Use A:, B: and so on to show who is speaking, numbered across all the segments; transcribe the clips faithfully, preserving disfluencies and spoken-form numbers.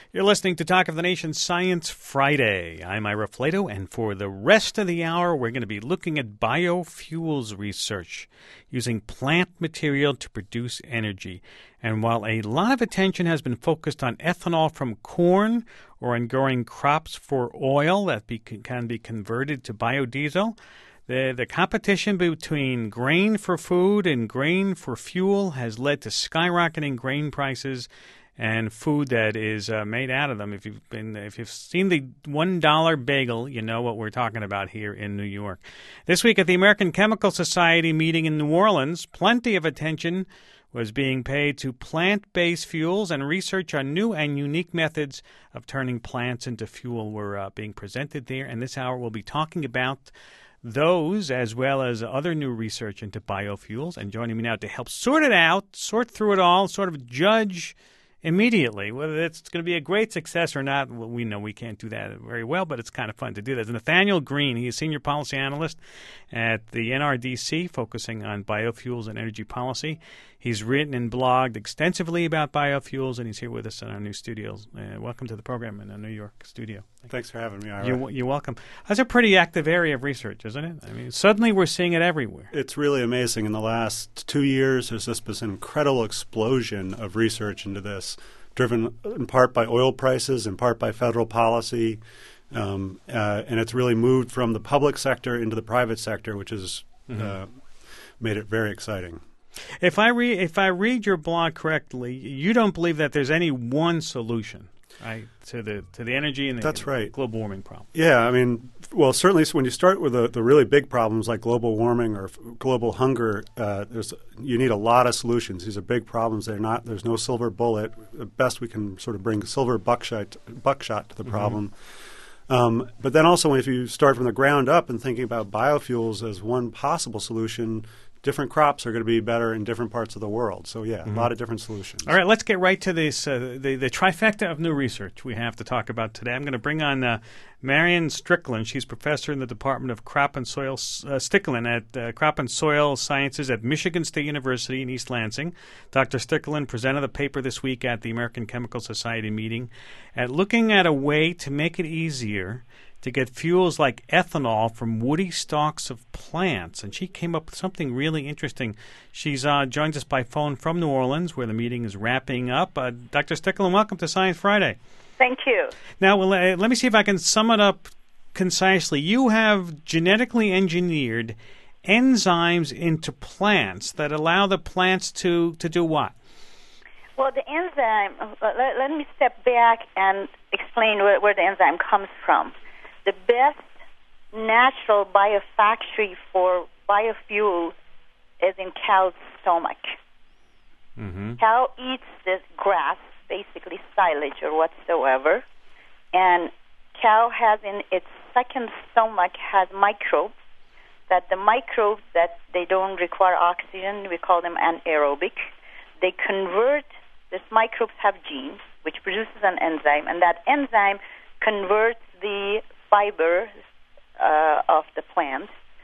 A: You're listening to Talk of the Nation Science Friday. I'm Ira Flato, and for the rest of the hour, we're going to be looking at biofuels research using plant material to produce energy. And while a lot of attention has been focused on ethanol from corn or on growing crops for oil that be, can be converted to biodiesel, the, the competition between grain for food and grain for fuel has led to skyrocketing grain prices and food that is uh, made out of them. If you've been, if you've seen the one dollar bagel, you know what we're talking about here in New York. This week at the American Chemical Society meeting in New Orleans, plenty of attention was being paid to plant-based fuels, and research on new and unique methods of turning plants into fuel were uh, being presented there. And this hour we'll be talking about those as well as other new research into biofuels. And joining me now to help sort it out, sort through it all, sort of judge immediately whether it's going to be a great success or not. Well, we know we can't do that very well, but it's kind of fun to do that. Nathaniel Green, he is Senior Policy Analyst at the N R D C, focusing on biofuels and energy policy. He's written and blogged extensively about biofuels, and he's here with us in our new studios. Uh, welcome to the program in our New York studio.
B: Thanks for having me, Ira.
A: You're, you're welcome. That's a pretty active area of research, isn't it? I mean, suddenly we're seeing it everywhere.
B: It's really amazing. In the last two years, there's just this incredible explosion of research into this, driven in part by oil prices, in part by federal policy. Um, uh, and it's really moved from the public sector into the private sector, which has mm-hmm. uh, made it very exciting.
A: If I read if I read your blog correctly, you don't believe that there's any one solution, right, to the to the energy and the,
B: That's right.
A: global warming problem.
B: Yeah, I mean, well, certainly when you start with the, the really big problems like global warming or f- global hunger, uh, there's you need a lot of solutions. These are big problems. They're not. There's no silver bullet. At best, we can sort of bring silver buckshot buckshot to the problem. Mm-hmm. Um, but then also, if you start from the ground up and thinking about biofuels as one possible solution, different crops are going to be better in different parts of the world. So, yeah, mm-hmm. a lot of different solutions.
A: All right, let's get right to this, uh, the, the trifecta of new research we have to talk about today. I'm going to bring on uh, Marion Strickland. She's professor in the Department of Crop and Soil uh, Strickland at uh, Crop and Soil Sciences at Michigan State University in East Lansing. Doctor Strickland presented a paper this week at the American Chemical Society meeting at looking at a way to make it easier to get fuels like ethanol from woody stalks of plants. And she came up with something really interesting. She's uh, joins us by phone from New Orleans, where the meeting is wrapping up. Uh, Doctor Strickland, welcome to Science Friday.
C: Thank you.
A: Now, well, uh, let me see if I can sum it up concisely. You have genetically engineered enzymes into plants that allow the plants to, to do what?
C: Well, the enzyme, let, let me step back and explain where, where the enzyme comes from. The best natural biofactory for biofuel is in cow's stomach. Mm-hmm. Cow eats this grass, basically silage or whatsoever, and cow has in its second stomach has microbes, that the microbes that they don't require oxygen, we call them anaerobic. They convert, these microbes have genes, which produces an enzyme, and that enzyme converts the fiber uh, of the plant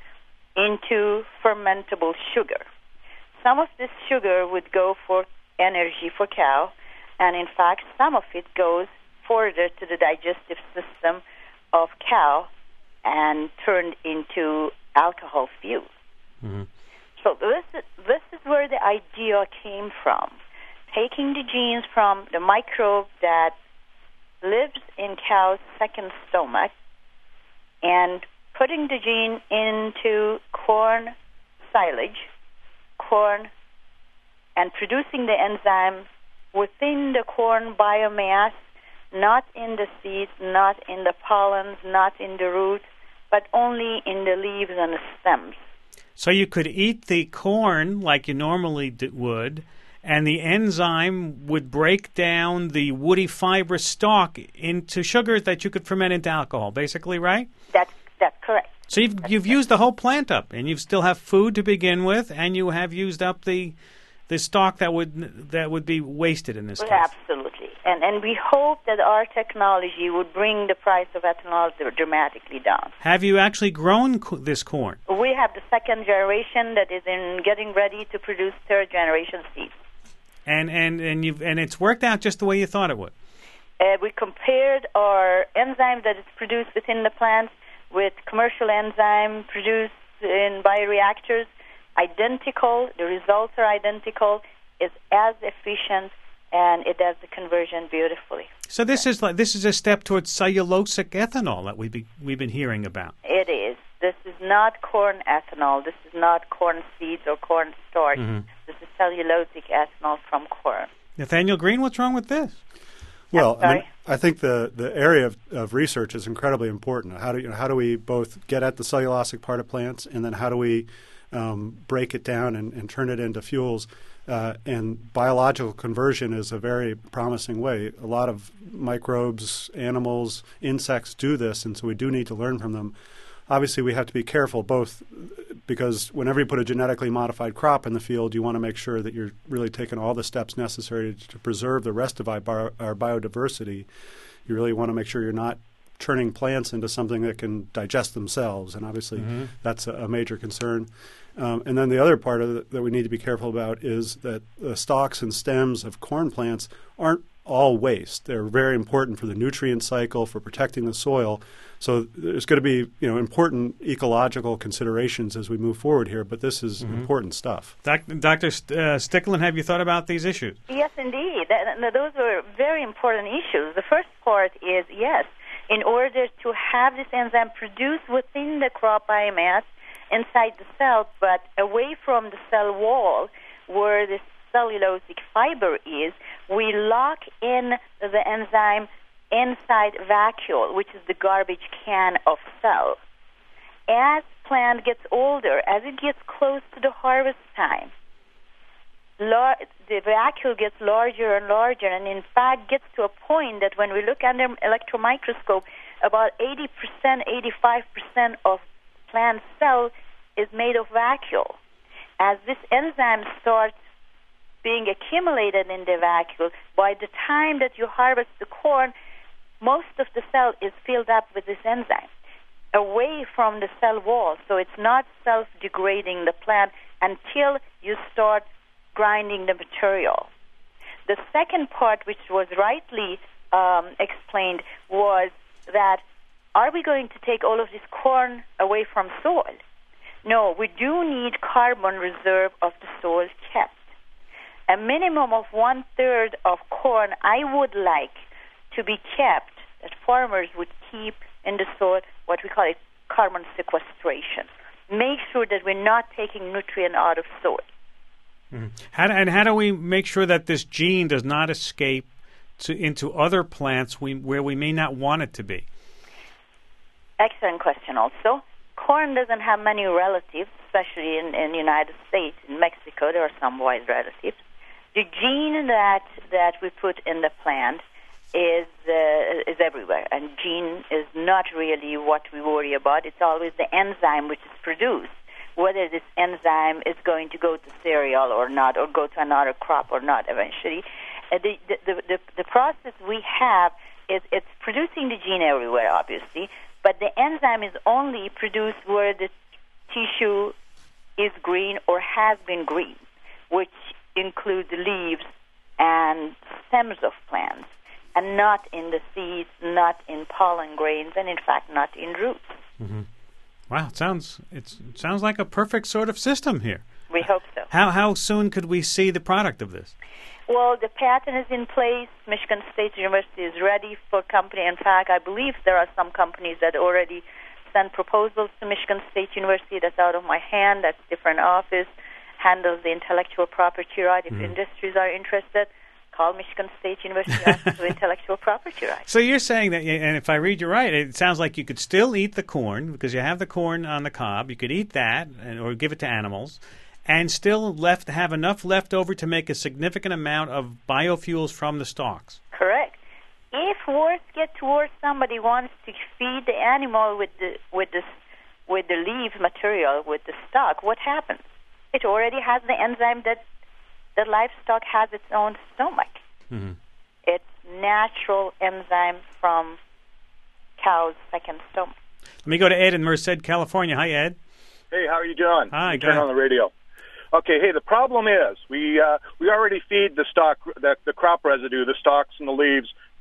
C: into fermentable sugar. Some of this sugar would go for energy for cow, and in fact, some of it goes further to the digestive system of cow and turned into alcohol fuel. Mm-hmm. So this is, this is where the idea came from, taking the genes from the microbe that lives in cow's second stomach and putting the gene into corn silage, corn, and producing the enzyme within the corn biomass, not in the seeds, not in the pollens, not in the roots, but only in the leaves and the stems.
A: So you could eat the corn like you normally d- would, and the enzyme would break down the woody fibrous stalk into sugars that you could ferment into alcohol, basically, right?
C: That's, that's correct.
A: So you've,
C: that's
A: you've
C: correct.
A: used the whole plant up, and you still have food to begin with, and you have used up the the stalk that would that would be wasted in this
C: well,
A: case.
C: Absolutely. And, and we hope that our technology would bring the price of ethanol dramatically down.
A: Have you actually grown co- this corn?
C: We have the second generation that is in getting ready to produce third generation seeds.
A: And and and you've and it's worked out just the way you thought it would.
C: Uh, we compared our enzyme that is produced within the plants with commercial enzyme produced in bioreactors. Identical. The results are identical. It's as efficient, and it does the conversion beautifully.
A: So this is like this is a step towards cellulosic ethanol that we've be, we've been hearing about.
C: It is. This is not corn ethanol. This is not corn seeds or corn starch.
A: Mm-hmm.
C: This is cellulosic ethanol from corn.
A: Nathaniel Green, what's wrong with this?
B: Well, I, mean, I think the, the area of, of research is incredibly important. How do you know, how do we both get at the cellulosic part of plants, and then how do we um, break it down and, and turn it into fuels? Uh, and biological conversion is a very promising way. A lot of microbes, animals, insects do this, and so we do need to learn from them. Obviously, we have to be careful, both because whenever you put a genetically modified crop in the field, you want to make sure that you're really taking all the steps necessary to preserve the rest of our, bio, our biodiversity. You really want to make sure you're not turning plants into something that can digest themselves, and obviously mm-hmm. that's a, a major concern. Um, and then the other part of it that we need to be careful about is that the stalks and stems of corn plants aren't all waste. They're very important for the nutrient cycle, for protecting the soil. So there's going to be, you know, important ecological considerations as we move forward here, but this is mm-hmm. important stuff.
A: Doc- Doctor St- uh, Stickland, have you thought about these issues?
C: Yes, indeed. Th- those are very important issues. The first part is, yes, in order to have this enzyme produced within the crop biomass inside the cell, but away from the cell wall where the cellulosic fiber is, we lock in the enzyme inside vacuole, which is the garbage can of cell. As plant gets older, as it gets close to the harvest time, lar- the vacuole gets larger and larger, and in fact gets to a point that when we look under electron microscope, about eighty percent, eighty-five percent of plant cell is made of vacuole. As this enzyme starts being accumulated in the vacuole, by the time that you harvest the corn, most of the cell is filled up with this enzyme away from the cell wall, so it's not self-degrading the plant until you start grinding the material. The second part, which was rightly um, explained, was that are we going to take all of this corn away from soil? No, we do need carbon reserve of the soil kept. A minimum of one-third of corn I would like to be kept, that farmers would keep in the soil, what we call it carbon sequestration. Make sure that we're not taking nutrient out of soil.
A: Mm-hmm. How do, and how do we make sure that this gene does not escape to, into other plants we, where we may not want it to be?
C: Excellent question also. Corn doesn't have many relatives, especially in, in the United States. In Mexico, there are some wide relatives. The gene that, that we put in the plant is uh, is everywhere, and gene is not really what we worry about. It's always the enzyme which is produced, whether this enzyme is going to go to cereal or not, or go to another crop or not eventually. Uh, the, the, the, the process we have is it's producing the gene everywhere, obviously, but the enzyme is only produced where the tissue is green or has been green, which include the leaves and stems of plants, and not in the seeds, not in pollen grains, and in fact not in roots.
A: Mm-hmm. Wow, it sounds it's, it sounds like a perfect sort of system here.
C: We hope so.
A: How how soon could we see the product of this?
C: Well, the patent is in place. Michigan State University is ready for company. In fact, I believe there are some companies that already sent proposals to Michigan State University. That's out of my hand. That's different office. Handles the intellectual property right. If mm. industries are interested, call Michigan State University Office of Intellectual Property Rights.
A: So you're saying that, and if I read you right, it sounds like you could still eat the corn because you have the corn on the cob. You could eat that and, or give it to animals, and still left have enough left over to make a significant amount of biofuels from the stalks.
C: Correct. If worse get to worse, somebody wants to feed the animal with the with the with the leaf material, with the stalk, what happens? It already has the enzyme that the livestock has its own stomach.
A: Mm-hmm.
C: It's natural enzyme from cow's second stomach.
A: Let me go to Ed in Merced, California. Hi, Ed.
D: Hey, how are you doing?
A: Hi,
D: you
A: good.
D: Turn on the radio. Okay, hey, the problem is we uh, we already feed the stock, the, the crop residue, the stalks and the leaves,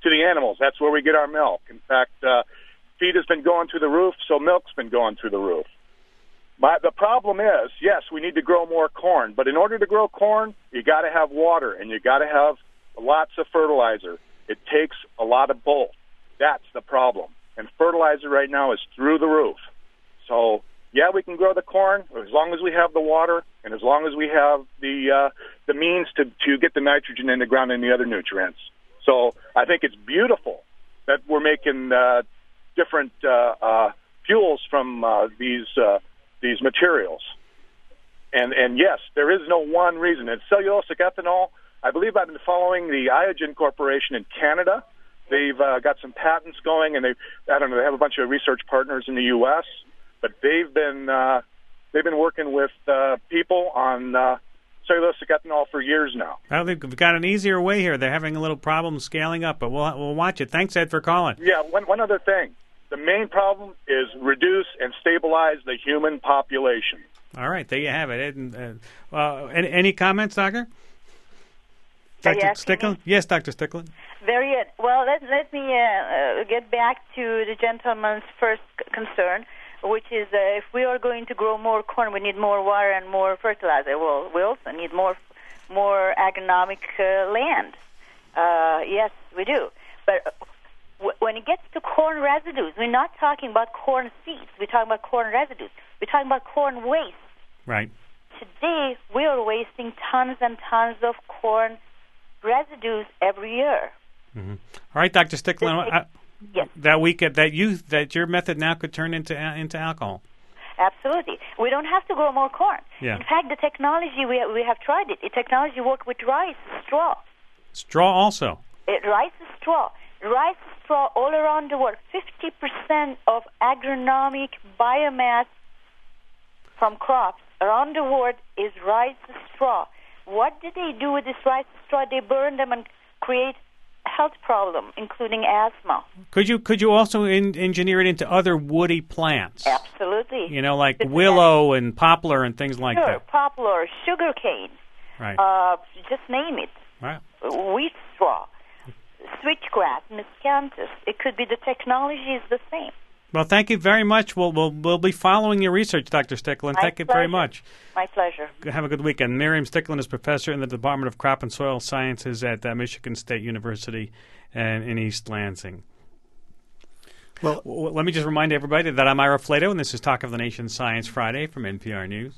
D: to the animals. That's where we get our milk. In fact, uh, feed has been going through the roof, so milk's been going through the roof. But the problem is, yes, we need to grow more corn, but in order to grow corn, you got to have water and you got to have lots of fertilizer. It takes a lot of both. That's the problem. And fertilizer right now is through the roof. So, yeah, we can grow the corn as long as we have the water and as long as we have the uh, the means to, to get the nitrogen in the ground and the other nutrients. So I think it's beautiful that we're making uh, different uh, uh, fuels from uh, these uh, these materials. And and yes, there is no one reason. And cellulosic ethanol, I believe I've been following the Iogen Corporation in Canada. They've uh, got some patents going, and they I don't know, they have a bunch of research partners in the U S, but they've been uh, they've been working with uh, people on uh, cellulosic ethanol for years now.
A: Well, they've got an easier way here. They're having a little problem scaling up, but we'll we'll watch it. Thanks, Ed, for calling.
D: Yeah, one one other thing. The main problem is reduce and stabilize the human population.
A: All right, there you have it. Ed, and, uh, uh, any, any comments, Doctor? Doctor Stickland? Yes, Doctor Stickland.
C: Very good. Well, let, let me uh, uh, get back to the gentleman's first c- concern, which is uh, if we are going to grow more corn, we need more water and more fertilizer. Well, we also need more more agronomic uh, land. Uh, yes, we do. But w- when it gets to corn residues, we're not talking about corn seeds. We're talking about corn residues. We're talking about corn waste.
A: Right.
C: Today, we are wasting tons and tons of corn residues every year.
A: Mm-hmm. All right, Doctor Stickland. Uh,
C: yes.
A: That week, that you that your method now could turn into uh, into alcohol.
C: Absolutely. We don't have to grow more corn.
A: Yeah.
C: In fact, the technology we we have tried it. The technology works with rice straw.
A: Straw also.
C: It, rice straw. Rice straw all around the world. Fifty percent of agronomic biomass from crops around the world is rice straw. What did they do with this rice straw? They burn them and create health problem, including asthma.
A: Could you could you also in, engineer it into other woody plants?
C: Absolutely.
A: You know, like willow and poplar and things like
C: sure,
A: that.
C: poplar, sugarcane.
A: Right.
C: Uh, just name it.
A: Right.
C: Wheat straw, switchgrass, miscanthus. It could be the technology is the same.
A: Well, thank you very much. We'll we'll, we'll be following your research, Doctor Stickland.
C: My
A: Thank you
C: pleasure.
A: very much.
C: My pleasure.
A: Have a good weekend. Miriam Stickland is professor in the Department of Crop and Soil Sciences at uh, Michigan State University and in East Lansing. Well, well, let me just remind everybody that I'm Ira Flato, and this is Talk of the Nation Science Friday from N P R News.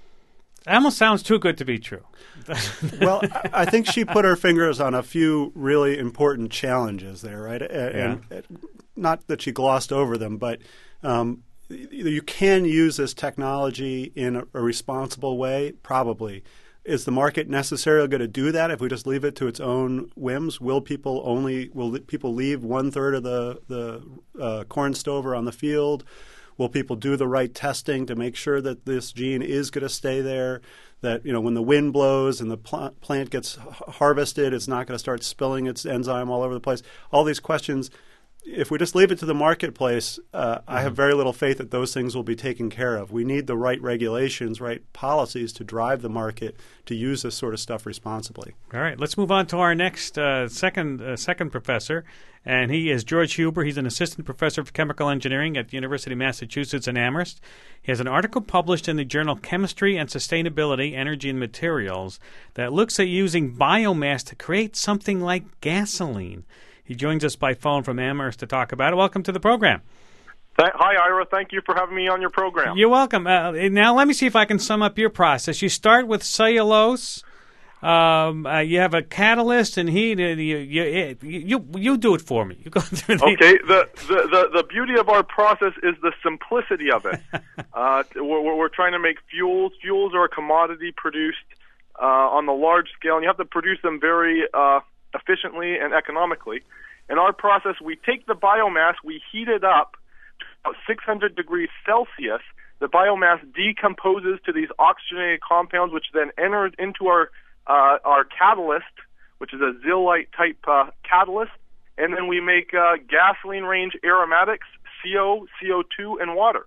A: It almost sounds too good to be true.
B: Well, I think she put her fingers on a few really important challenges there, right? And,
A: yeah.
B: and not that she glossed over them, but um, you can use this technology in a, a responsible way, probably. Is the market necessarily going to do that if we just leave it to its own whims? Will people only will people leave one third of the the uh, corn stover on the field? Will people do the right testing to make sure that this gene is going to stay there? That, you know, when the wind blows and the pl- plant gets harvested, it's not going to start spilling its enzyme all over the place. All these questions. If we just leave it to the marketplace, uh, mm-hmm. I have very little faith that those things will be taken care of. We need the right regulations, right policies to drive the market to use this sort of stuff responsibly.
A: All right, let's move on to our next uh, second uh, second professor, and he is George Huber. He's an assistant professor of chemical engineering at the University of Massachusetts in Amherst. He has an article published in the journal Chemistry and Sustainability, Energy and Materials that looks at using biomass to create something like gasoline. He joins us by phone from Amherst to talk about it. Welcome to the program.
E: Hi, Ira. Thank you for having me on your program.
A: You're welcome. Uh, now, let me see if I can sum up your process. You start with cellulose. Um, uh, you have a catalyst and heat. And you, you, you, you do it for me. You go through the
E: okay. The, the, the, the beauty of our process is the simplicity of it. uh, we're, we're trying to make fuels. Fuels are a commodity produced uh, on the large scale, and you have to produce them very uh, efficiently and economically. In our process, we take the biomass, we heat it up to about six hundred degrees Celsius. The biomass decomposes to these oxygenated compounds, which then enter into our uh, our catalyst, which is a zeolite type uh, catalyst, and then we make uh, gasoline range aromatics, C O, C O two, and water.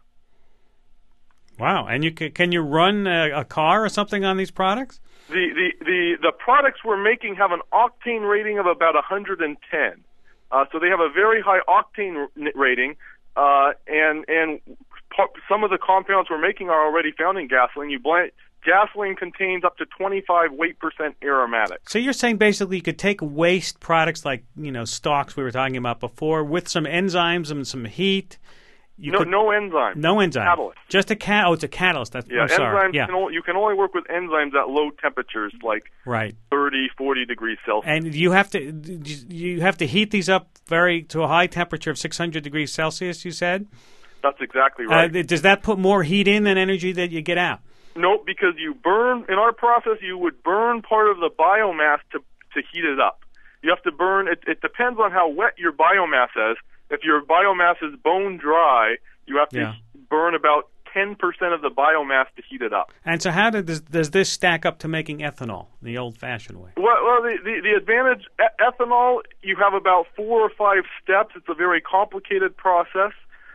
A: Wow! And you can, can you run a, a car or something on these products?
E: The, the, the, the products we're making have an octane rating of about one hundred ten. Uh, Uh, so they have a very high octane r- rating, uh, and and par- some of the compounds we're making are already found in gasoline. You blend gasoline contains up to twenty-five weight percent aromatic.
A: So you're saying basically you could take waste products like, you know, stalks we were talking about before with some enzymes and some heat. You
E: no,
A: could,
E: no enzyme.
A: No enzyme.
E: Catalyst.
A: Just a cat. Oh, it's a catalyst. That's,
E: Yeah,
A: I'm sorry.
E: enzymes
A: Yeah.
E: Can only, you can only work with enzymes at low temperatures, like
A: Right.
E: thirty, forty degrees Celsius.
A: And you have to you have to heat these up very to a high temperature of six hundred degrees Celsius. You said.
E: That's exactly right.
A: Uh, does that put more heat in than energy that you get out?
E: No, because you burn, in our process, you would burn part of the biomass to to heat it up. You have to burn, it, it depends on how wet your biomass is. If your biomass is bone dry, you have to
A: Yeah.
E: burn about ten percent of the biomass to heat it up.
A: And so how does, does this stack up to making ethanol the old-fashioned way?
E: Well, well the, the, the advantage, e- ethanol, you have about four or five steps. It's a very complicated process.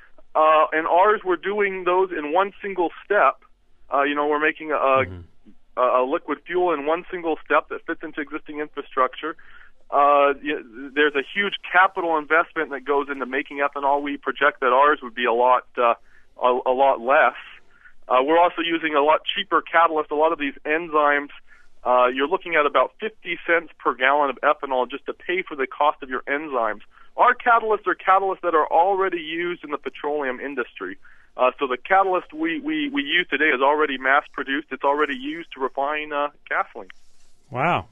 E: Uh, and ours, we're doing those in one single step. Uh, you know, we're making a,
A: Mm-hmm.
E: a, a liquid fuel in one single step that fits into existing infrastructure. Uh, you, there's a huge capital investment that goes into making ethanol. We project that ours would be a lot, uh, a, a lot less. Uh, we're also using a lot cheaper catalyst. A lot of these enzymes, uh, you're looking at about fifty cents per gallon of ethanol just to pay for the cost of your enzymes. Our catalysts are catalysts that are already used in the petroleum industry. Uh, so the catalyst we, we, we use today is already mass-produced. It's already used to refine uh, gasoline.
A: Wow.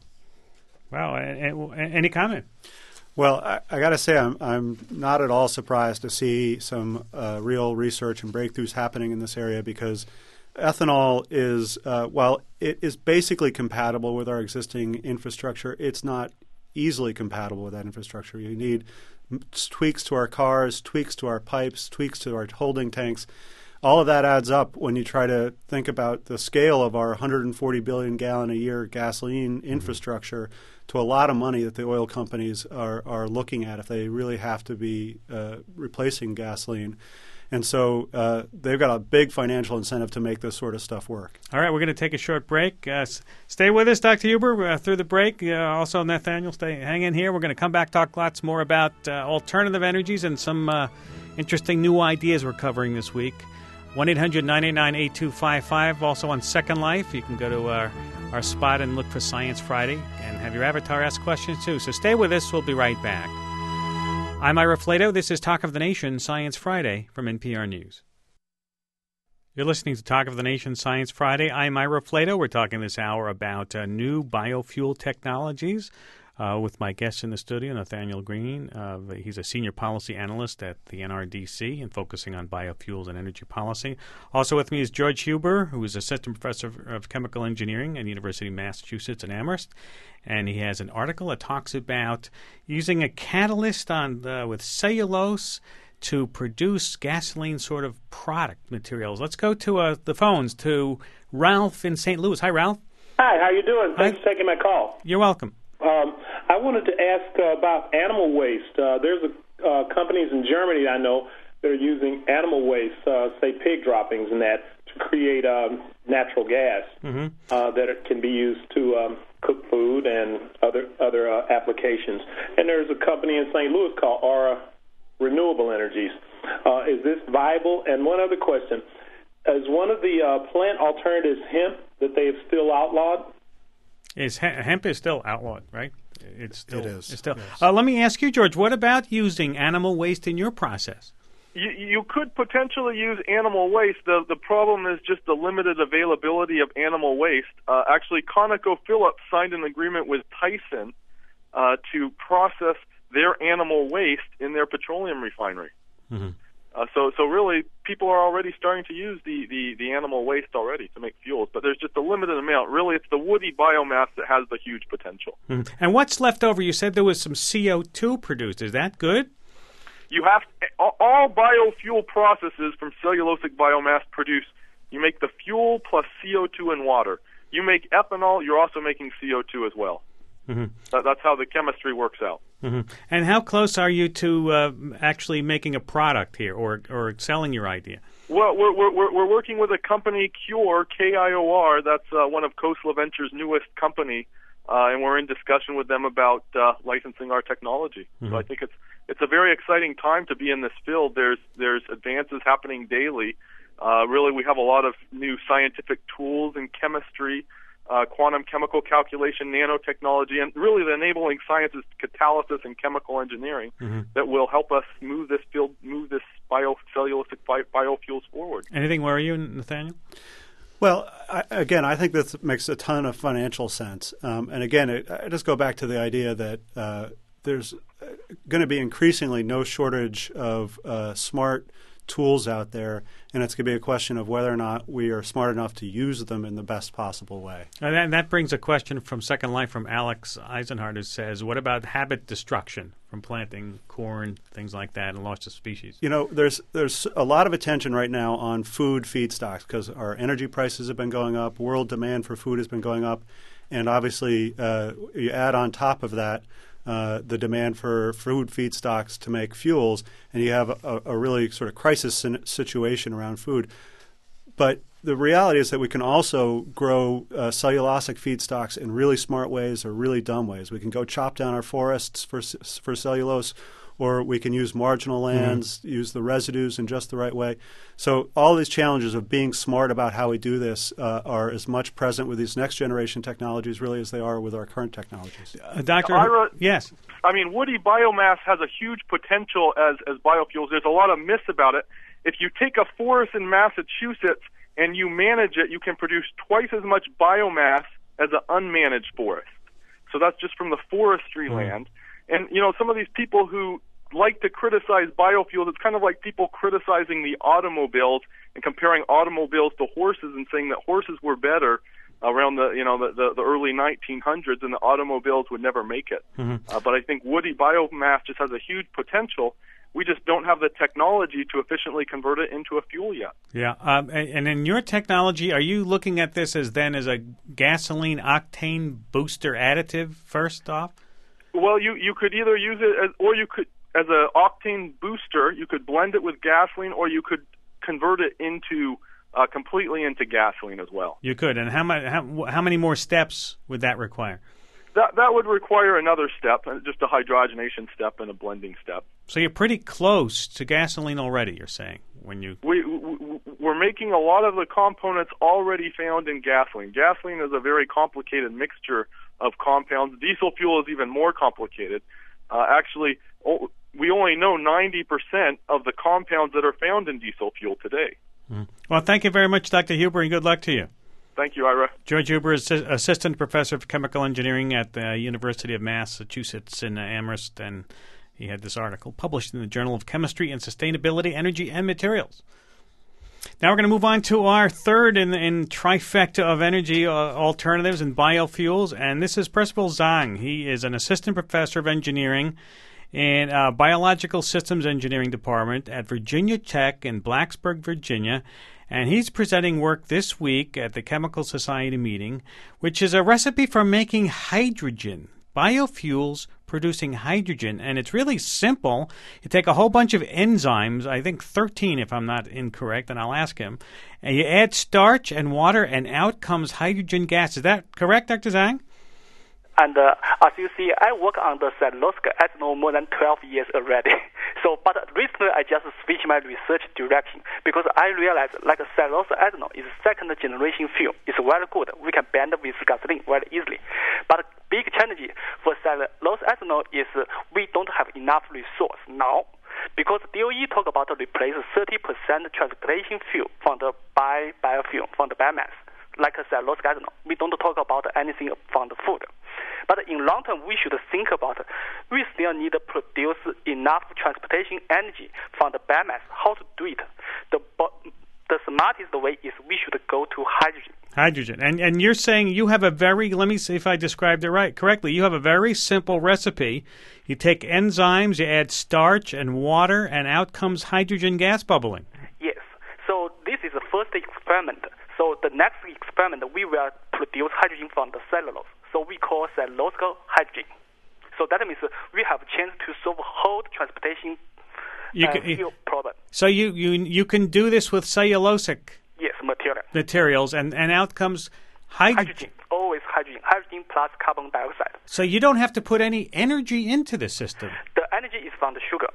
A: Wow. A- a- any comment?
B: Well, I, I got to say, I'm I'm not at all surprised to see some uh, real research and breakthroughs happening in this area, because ethanol is, uh, while it is basically compatible with our existing infrastructure, it's not easily compatible with that infrastructure. You need tweaks to our cars, tweaks to our pipes, tweaks to our holding tanks. All of that adds up when you try to think about the scale of our one hundred forty billion gallon a year gasoline infrastructure to a lot of money that the oil companies are, are looking at if they really have to be uh, replacing gasoline. And so uh, they've got a big financial incentive to make this sort of stuff work.
A: All right, we're going to take a short break. Uh, s- stay with us, Doctor Huber, uh, through the break. Uh, also, Nathaniel, stay hang in here. We're going to come back, talk lots more about uh, alternative energies and some uh, interesting new ideas we're covering this week. one eight hundred nine eight nine eight two five five. Also on Second Life, you can go to our, our spot and look for Science Friday and have your avatar ask questions, too. So stay with us. We'll be right back. I'm Ira Flato. This is Talk of the Nation, Science Friday from N P R News. You're listening to Talk of the Nation, Science Friday. I'm Ira Flato. We're talking this hour about uh, new biofuel technologies uh, with my guest in the studio, Nathaniel Green. Uh, he's a senior policy analyst at the N R D C and focusing on biofuels and energy policy. Also with me is George Huber, who is assistant professor of chemical engineering at University of Massachusetts in Amherst. And he has an article that talks about using a catalyst on the, with cellulose to produce gasoline sort of product materials. Let's go to uh, the phones to Ralph in Saint Louis. Hi, Ralph.
F: Hi, how you doing? Thanks
A: Hi.
F: for taking my call.
A: You're welcome.
F: Um, I wanted to ask uh, about animal waste. Uh, there's a, uh, companies in Germany I know that are using animal waste, uh, say pig droppings and that, to create um, natural gas
A: Mm-hmm.
F: uh, that it can be used to um, cook food and other other uh, applications. And there's a company in Saint Louis called Aura Renewable Energies. Uh, is this viable? And one other question. Is one of the uh, plant alternatives hemp that they have still outlawed?
A: Is he- hemp is still outlawed, right? It's still,
B: It is,
A: It's still.
B: yes.
A: Uh, let me ask you, George, what about using animal waste in your process?
E: You, you could potentially use animal waste. The the problem is just the limited availability of animal waste. Uh, actually, ConocoPhillips signed an agreement with Tyson uh, to process their animal waste in their petroleum refinery.
A: Mm-hmm.
E: Uh, so, so really, people are already starting to use the, the, the animal waste already to make fuels, but there's just a limited amount. Really, it's the woody biomass that has the huge potential.
A: Mm-hmm. And what's left over? You said there was some C O two produced. Is that good?
E: You have all biofuel processes from cellulosic biomass produce. You make the fuel plus C O two and water. You make ethanol. You're also making C O two as well.
A: Mm-hmm.
E: That, that's how the chemistry works out.
A: Mm-hmm. And how close are you to uh, actually making a product here, or or selling your idea?
E: Well, we're we're we're working with a company, Cure, K I O R. That's uh, one of Khosla Ventures' newest company. uh, and we're in discussion with them about uh, licensing our technology. Mm-hmm. So I think it's it's a very exciting time to be in this field. There's there's advances happening daily. Uh, really, we have a lot of new scientific tools in chemistry, uh, quantum chemical calculation, nanotechnology, and really the enabling sciences, catalysis and chemical engineering, mm-hmm. that will help us move this field, move this biocellulosic bi- biofuels forward.
A: Anything worry you, Nathaniel?
B: Well, I, again, I think this makes a ton of financial sense. Um, and again, it, I just go back to the idea that uh, there's going to be increasingly no shortage of uh, smart tools out there, and it's going to be a question of whether or not we are smart enough to use them in the best possible way.
A: And that, that brings a question from Second Life from Alex Eisenhardt, who says, what about habit destruction from planting corn, things like that, and loss of species?
B: You know, there's there's a lot of attention right now on food feedstocks because our energy prices have been going up, world demand for food has been going up, and obviously uh, you add on top of that Uh, the demand for food feedstocks to make fuels, and you have a, a really sort of crisis situation around food. But the reality is that we can also grow uh, cellulosic feedstocks in really smart ways or really dumb ways. We can go chop down our forests for for cellulose, or we can use marginal lands, mm-hmm. use the residues in just the right way. So all these challenges of being smart about how we do this uh, are as much present with these next-generation technologies really as they are with our current technologies.
A: Uh, Doctor
E: Ira,
A: yes.
E: I mean, woody biomass has a huge potential as, as biofuels. There's a lot of myths about it. If you take a forest in Massachusetts and you manage it, you can produce twice as much biomass as an unmanaged forest. So that's just from the forestry mm-hmm. land. And, you know, some of these people who like to criticize biofuels, it's kind of like people criticizing the automobiles and comparing automobiles to horses and saying that horses were better around the, you know, the, the, the early nineteen hundreds and the automobiles would never make it. Mm-hmm. Uh, but I think woody biomass just has a huge potential. We just don't have the technology to efficiently convert it into a fuel yet.
A: Yeah, um, and, and in your technology, are you looking at this as then as a gasoline octane booster additive first off?
E: Well, you, you could either use it as, or you could, as an octane booster, you could blend it with gasoline, or you could convert it into uh, completely into gasoline as well.
A: You could, and how, much, how how many more steps would that require?
E: That that would require another step, just a hydrogenation step and a blending step.
A: So you're pretty close to gasoline already. You're saying when you
E: we, we we're making a lot of the components already found in gasoline. Gasoline is a very complicated mixture of compounds. Diesel fuel is even more complicated. Uh, actually, oh, we only know ninety percent of the compounds that are found in diesel fuel today.
A: Mm. Well, thank you very much, Doctor Huber, and good luck to you.
E: Thank you, Ira.
A: George Huber is Assistant Professor of Chemical Engineering at the University of Massachusetts in Amherst, and he had this article published in the Journal of Chemistry and Sustainability, Energy, and Materials. Now we're going to move on to our third in, in trifecta of energy uh, alternatives and biofuels, and this is Percival Zhang. He is an assistant professor of engineering in uh, Biological Systems Engineering Department at Virginia Tech in Blacksburg, Virginia, and he's presenting work this week at the Chemical Society meeting, which is a recipe for making hydrogen, biofuels producing hydrogen. And it's really simple. You take a whole bunch of enzymes, I think thirteen if I'm not incorrect, and I'll ask him, and you add starch and water, and out comes hydrogen gas. Is that correct, Doctor Zhang?
G: And uh, as you see, I work on the cellulosic ethanol more than twelve years already. So, but recently I just switched my research direction because I realized like cellulosic ethanol is second generation fuel. It's very good. We can blend with gasoline very easily. But big challenge for cellulosic ethanol is uh, we don't have enough resource now. Because D O E talk about to replace thirty percent transportation fuel from the bi biofuel, from the biomass, like a cellulosic ethanol. We don't talk about anything from the food. But in long term, we should think about we still need to produce enough transportation energy from the biomass. How to do it? The the smartest way is we should go to hydrogen.
A: Hydrogen. And and you're saying you have a very, let me see if I described it right correctly, you have a very simple recipe. You take enzymes, you add starch and water, and out comes hydrogen gas bubbling.
G: Yes. So this is the first experiment. So the next experiment, we will produce hydrogen from the cellulose. So we call cellulosic hydrogen. So that means we have a chance to solve whole transportation
A: you
G: uh,
A: can,
G: fuel problem.
A: So you, you you can do this with cellulosic
G: yes, material.
A: materials, and, and out comes hydrogen.
G: Hydrogen, always hydrogen. hydrogen, hydrogen plus carbon dioxide.
A: So you don't have to put any energy into the system.
G: The energy is from the sugar.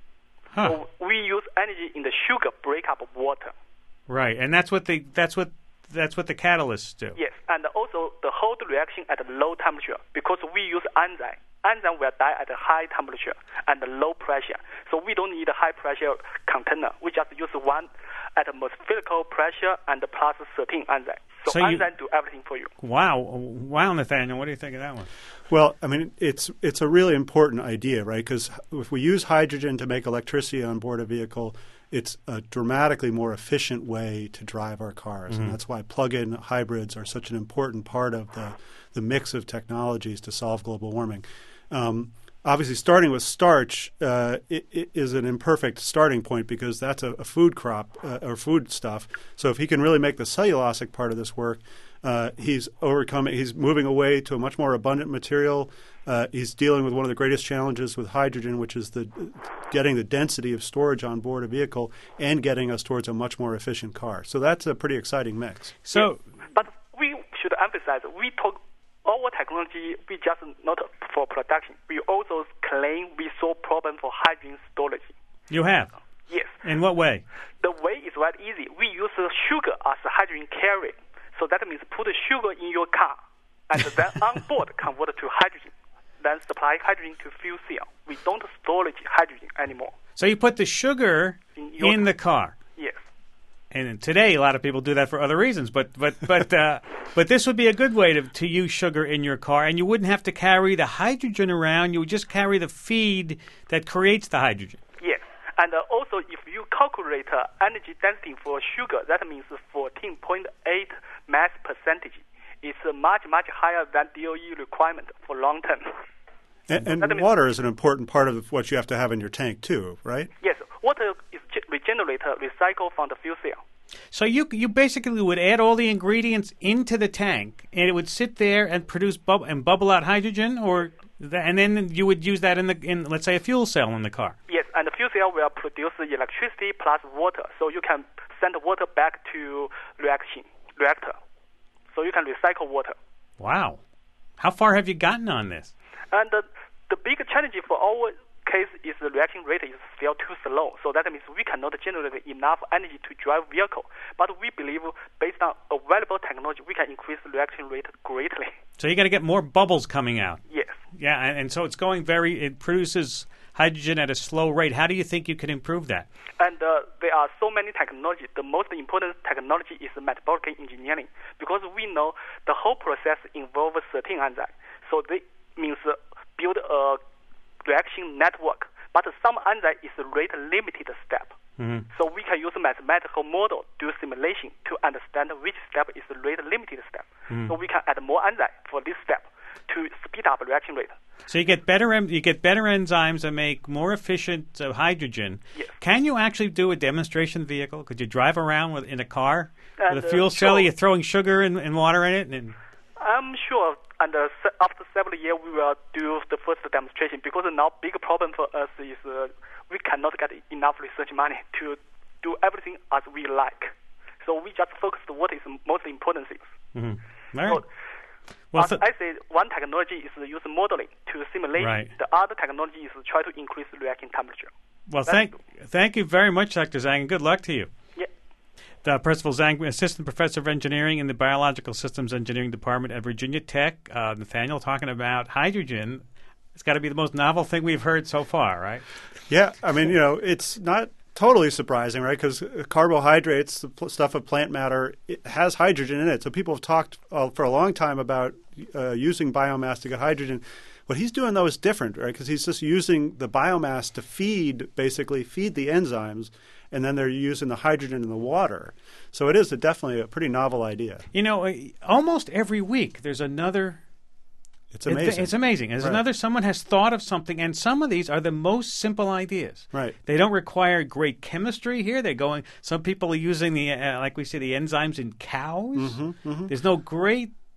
A: Huh.
G: So we use energy in the sugar break up water.
A: Right, and that's what the that's what that's what the catalysts do.
G: Yes, and also the hold reaction at a low temperature because we use enzyme. Enzyme will die at a high temperature and low pressure. So we don't need a high pressure container. We just use one atmospheric pressure and plus thirteen enzyme. So,
A: So you-
G: enzyme do everything for you.
A: Wow, wow, Nathaniel, what do you think of that one?
B: Well, I mean, it's it's a really important idea, right? Because if we use hydrogen to make electricity on board a vehicle, it's a dramatically more efficient way to drive our cars.
A: Mm-hmm.
B: And that's why plug-in hybrids are such an important part of the, the mix of technologies to solve global warming. Um, obviously, starting with starch uh, it, it is an imperfect starting point because that's a, a food crop uh, or food stuff. So if he can really make the cellulosic part of this work, uh, he's overcoming. He's moving away to a much more abundant material. Uh, he's dealing with one of the greatest challenges with hydrogen, which is the getting the density of storage on board a vehicle and getting us towards a much more efficient car. So that's a pretty exciting mix.
A: So,
G: But we should emphasize we talk our technology. We just not for production. We also claim we solve problem for hydrogen storage.
A: you have.
G: Yes.
A: In what way?
G: The way is very easy. We use uh, sugar as a hydrogen carrier. So that means put sugar in your car and then on board convert to hydrogen. Then supply hydrogen to fuel cell. We don't storage hydrogen anymore.
A: So you put the sugar
G: In your
A: in the car.
G: Yes.
A: And today, a lot of people do that for other reasons, but but but uh, but this would be a good way to to use sugar in your car, and you wouldn't have to carry the hydrogen around. You would just carry the feed that creates the hydrogen.
G: Yes. And uh, also, if you calculate uh, energy density for sugar, that means fourteen point eight mass percentage. It's uh, much, much higher than D O E requirement for long term.
B: And, and
G: That means-
B: water is an important part of what you have to have in your tank too, right?
G: Yes. Water is ge- regenerated, recycled from the fuel cell.
A: So you you basically would add all the ingredients into the tank, and it would sit there and produce bub- and bubble out hydrogen, or th- and then you would use that in the in let's say a fuel cell in the car.
G: Yes, and the fuel cell will produce electricity plus water, so you can send water back to reaction reactor. So you can recycle water.
A: Wow, how far have you gotten on this?
G: And uh, the big challenge for our case is the reaction rate is still too slow. So that means we cannot generate enough energy to drive vehicle. But we believe based on available technology, we can increase the reaction rate greatly.
A: So you got to get more bubbles coming out.
G: Yes.
A: Yeah, and, and so it's going very. It produces hydrogen at a slow rate. How do you think you can improve that?
G: And uh, there are so many technologies. The most important technology is metabolic engineering because we know the whole process involves thirteen enzymes. So this means uh, build a reaction network. But some enzyme is a rate limited step.
A: Mm-hmm.
G: So we can use a mathematical model do simulation to understand which step is the rate limited step.
A: Mm-hmm.
G: So we can add more enzyme for this step to speed up reaction rate.
A: So you get better en- you get better enzymes that make more efficient uh, hydrogen.
G: Yes.
A: Can you actually do a demonstration vehicle? Could you drive around with, in a car
G: And,
A: with a
G: uh,
A: fuel cell?
G: sure.
A: You're throwing sugar and, and water in it. And,
G: I'm sure and uh, se- after several years we will do the first demonstration because now big problem for us is uh, we cannot get enough research money to do everything as we like. So we just focus on what is most important things.
A: mm-hmm. All right.
G: So,
A: Well,
G: as
A: th-
G: I say, one technology is use modeling to simulate.
A: Right.
G: The other technology is try to increase the reaction temperature.
A: well,
G: that's
A: thank thank you very much, Doctor Zhang, and good luck to you.
G: Yeah.
A: Uh, Percival Zhang, Assistant Professor of Engineering in the Biological Systems Engineering Department at Virginia Tech. Uh, Nathaniel talking about hydrogen. It's got to be the most novel thing we've heard so far, right?
B: Yeah, I mean, you know, it's not totally surprising, right? Because carbohydrates, the pl- stuff of plant matter, it has hydrogen in it. So people have talked uh, for a long time about uh, using biomass to get hydrogen. What he's doing, though, is different, right? Because he's just using the biomass to feed, basically feed the enzymes, and then they're using the hydrogen in the water. So it is a, definitely a pretty novel idea.
A: You know, uh, almost every week there's another.
B: It's amazing.
A: It's amazing. There's
B: Right.
A: another, someone has thought of something, and some of these are the most simple ideas.
B: Right.
A: They don't require great chemistry here. They're going, some people are using the, uh, like we say, the enzymes in cows.
B: Mm-hmm, mm-hmm.
A: There's no great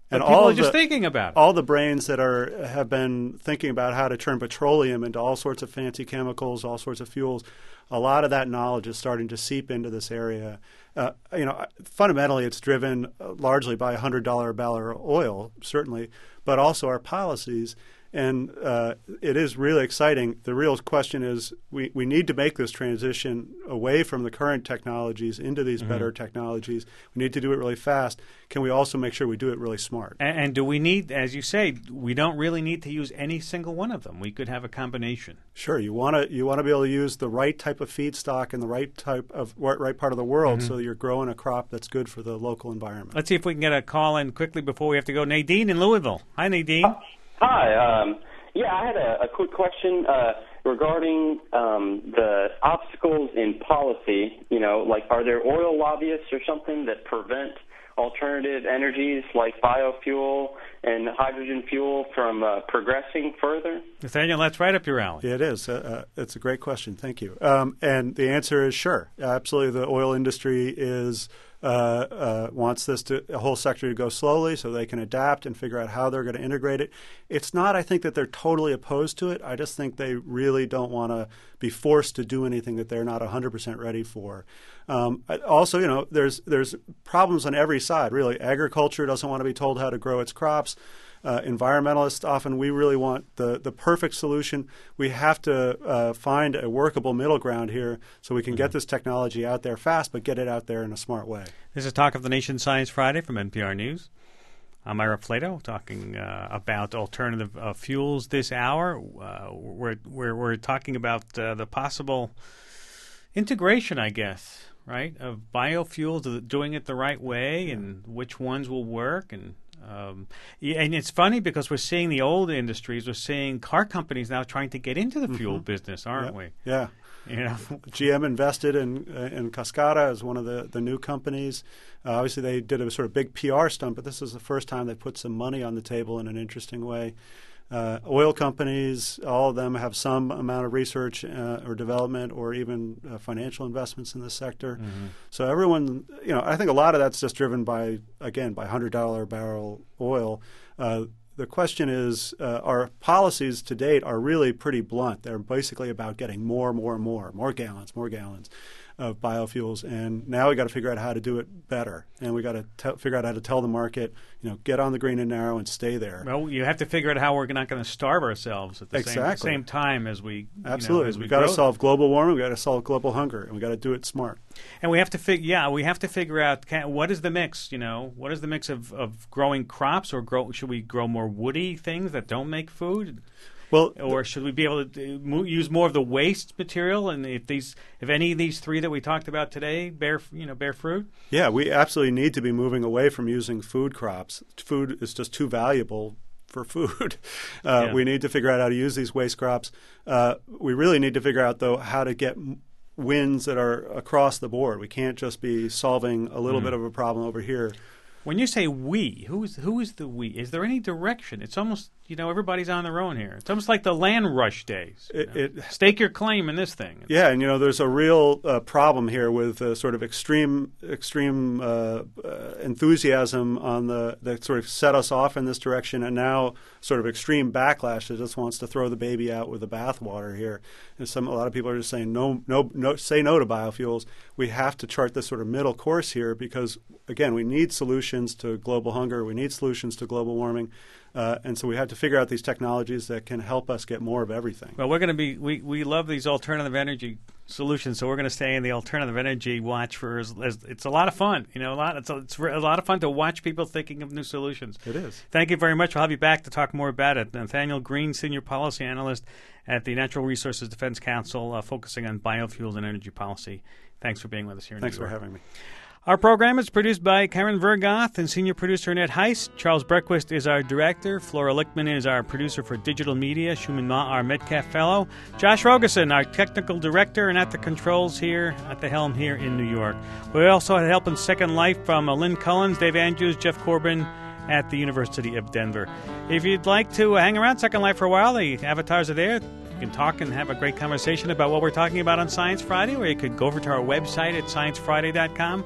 B: And
A: but people
B: all
A: are
B: of
A: just
B: the,
A: thinking about it.
B: all the brains that are have been thinking about how to turn petroleum into all sorts of fancy chemicals, all sorts of fuels. A lot of that knowledge is starting to seep into this area. Uh, you know, fundamentally, it's driven largely by one hundred dollars a barrel oil, certainly, but also our policies. And uh, it is really exciting. The real question is we, we need to make this transition away from the current technologies into these mm-hmm. better technologies. We need to do it really fast. Can we also make sure we do it really smart?
A: And, and do we need, as you say, we don't really need to use any single one of them. We could have a combination.
B: Sure. You want to you want to be able to use the right type of feedstock in the right type of right part of the world mm-hmm. so that you're growing a crop that's good for the local environment.
A: Let's see if we can get a call in quickly before we have to go. Nadine in Louisville. Hi, Nadine.
H: Uh- Hi. Um, yeah, I had a, a quick question uh, regarding um, the obstacles in policy. You know, like are there oil lobbyists or something that prevent alternative energies like biofuel and hydrogen fuel from uh, progressing further?
A: Nathaniel, that's right up your alley.
B: Yeah, it is. Uh, uh, it's a great question. Thank you. Um, and the answer is sure. Absolutely, the oil industry is uh, uh, wants this to a whole sector to go slowly so they can adapt and figure out how they're going to integrate it. It's not, I think, that they're totally opposed to it. I just think they really don't want to be forced to do anything that they're not one hundred percent ready for. Um, also, you know, there's there's problems on every side, really. Agriculture doesn't want to be told how to grow its crops. Uh, environmentalists, often we really want the, the perfect solution. We have to uh, find a workable middle ground here so we can mm-hmm. get this technology out there fast, but get it out there in a smart way.
A: This is Talk of the Nation Science Friday from N P R News. I'm Ira Flato, talking uh, about alternative uh, fuels this hour. Uh, we're, we're, we're talking about uh, the possible integration, I guess, right, of biofuels, doing it the right way, yeah. and which ones will work. And um, yeah, and it's funny because we're seeing the old industries, we're seeing car companies now trying to get into the mm-hmm. fuel business, aren't
B: yeah.
A: we?
B: Yeah.
A: You know?
B: G M invested in uh, in Cascada as one of the, the new companies. Uh, obviously, they did a sort of big P R stunt, but this is the first time they put some money on the table in an interesting way. Uh, oil companies, all of them have some amount of research uh, or development or even uh, financial investments in this sector. Mm-hmm. So everyone, you know, I think a lot of that's just driven by, again, by one hundred dollars a barrel oil. Uh, the question is, uh, our policies to date are really pretty blunt. They're basically about getting more, more, more, more gallons, more gallons of biofuels, and now we got to figure out how to do it better, and we got to te- figure out how to tell the market, you know, get on the green and narrow and stay there.
A: Well, you have to figure out how we're not going to starve ourselves at the
B: exactly.
A: same, same time as we
B: absolutely.
A: You know, as we
B: got to
A: grow.
B: solve global warming. We got to solve global hunger, and we got to do it smart.
A: And we have to figure, yeah, we have to figure out can, what is the mix. You know, what is the mix of, of growing crops, or grow? Should we grow more woody things that don't make food?
B: Well,
A: or should we be able to mo- use more of the waste material? And if these, if any of these three that we talked about today bear, you know, bear fruit?
B: Yeah, we absolutely need to be moving away from using food crops. Food is just too valuable for food. Uh, yeah. We need to figure out how to use these waste crops. Uh, we really need to figure out, though, how to get wins that are across the board. We can't just be solving a little mm. bit of a problem over here.
A: When you say we, who is who is the we? Is there any direction? It's almost, you know, everybody's on their own here. It's almost like the land rush days.
B: It,
A: know?
B: it,
A: Stake your claim in this thing.
B: Yeah, and, you know, there's a real uh, problem here with uh, sort of extreme extreme uh, uh, enthusiasm on the that sort of set us off in this direction, and now sort of extreme backlash that just wants to throw the baby out with the bathwater here. And some a lot of people are just saying no, no, no, say no to biofuels. We have to chart this sort of middle course here because, again, we need solutions to global hunger. We need solutions to global warming. Uh, and so we have to figure out these technologies that can help us get more of everything.
A: Well, we're going to be we, we love these alternative energy solutions, so we're going to stay in the alternative energy watch for as, as it's a lot of fun. You know, a lot it's a, it's a lot of fun to watch people thinking of new solutions.
B: It is.
A: Thank you very much. We'll have you back to talk more about it. Nathaniel Green, Senior Policy Analyst at the Natural Resources Defense Council, uh, focusing on biofuels and energy policy. Thanks for being with us here in
B: Thanks
A: New York.
B: for having me.
A: Our program is produced by Karen Vergoth and senior producer Annette Heiss. Charles Brequist is our director. Flora Lichtman is our producer for digital media. Shuman Ma, our Metcalf Fellow. Josh Rogerson, our technical director, and at the controls here, at the helm here in New York. We also had help in Second Life from uh, Lynn Cullins, Dave Andrews, Jeff Corbin at the University of Denver. If you'd like to hang around Second Life for a while, the avatars are there. You can talk and have a great conversation about what we're talking about on Science Friday, or you could go over to our website at science friday dot com.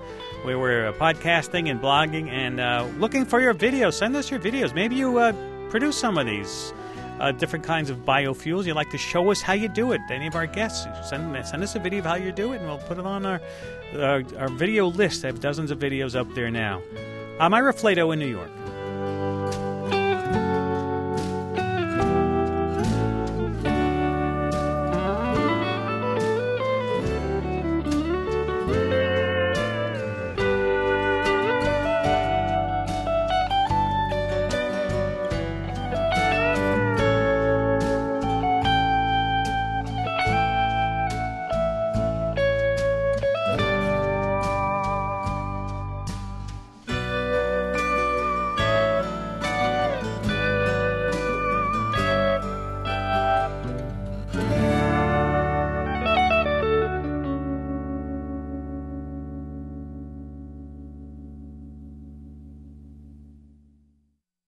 A: where we're uh, podcasting and blogging and uh, looking for your videos. Send us your videos. Maybe you uh, produce some of these uh, different kinds of biofuels. You'd like to show us how you do it. Any of our guests, send, send us a video of how you do it, and we'll put it on our, our, our video list. I have dozens of videos up there now. I'm Ira Flato in New York.